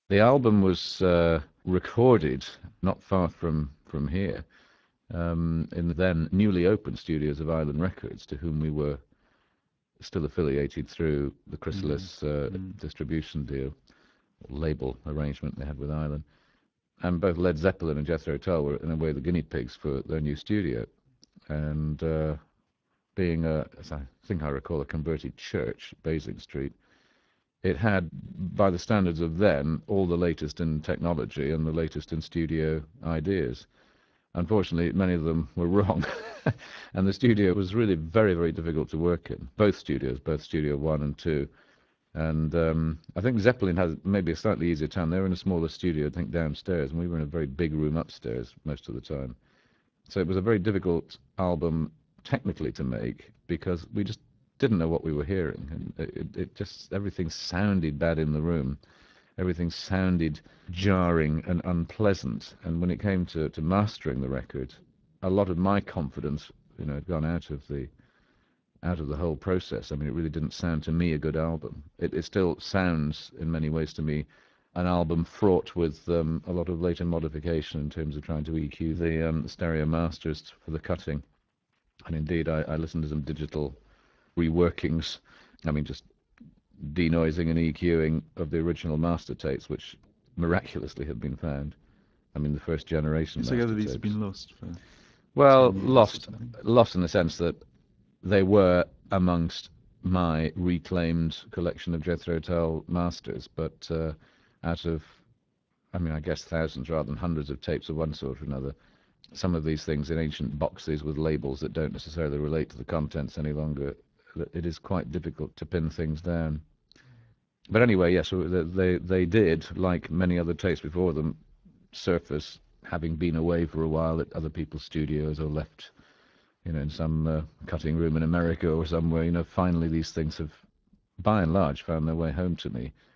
The album was recorded not far from here, in the then newly opened studios of Island Records, to whom we were still affiliated through the Mm. Chrysalis Mm. distribution deal, or label arrangement they had with Island. And both Led Zeppelin and Jethro Tull were, in a way, the guinea pigs for their new studio. And being, as I think I recall, a converted church, Basing Street, it had, by the standards of then, all the latest in technology and the latest in studio ideas. Unfortunately, many of them were wrong, and the studio was really very, very difficult to work in. Both studios, both Studio One and Two, and I think Zeppelin has maybe a slightly easier time. They were in a smaller studio, I think, downstairs, and we were in a very big room upstairs most of the time. So it was a very difficult album technically to make because we just didn't know what we were hearing, and it just everything sounded bad in the room. Everything sounded jarring and unpleasant. And when it came to mastering the record, a lot of my confidence, had gone out of the whole process. I mean, it really didn't sound to me a good album. It still sounds, in many ways, to me, an album fraught with a lot of later modification in terms of trying to EQ the stereo masters for the cutting. And indeed, I listened to some digital reworkings. I mean, just denoising and EQing of the original master tapes, which miraculously have been found. I mean, the first generation So yeah, master these have tapes. been lost for Well, 10 years or lost, something. lost in the sense that they were amongst my reclaimed collection of Jethro Tull masters, but out of, I mean, I guess thousands rather than hundreds of tapes of one sort or another, some of these things in ancient boxes with labels that don't necessarily relate to the contents any longer, it is quite difficult to pin things down. But anyway, yes, they did, like many other tapes before them, surface having been away for a while at other people's studios or left, in some cutting room in America or somewhere. Finally these things have, by and large, found their way home to me.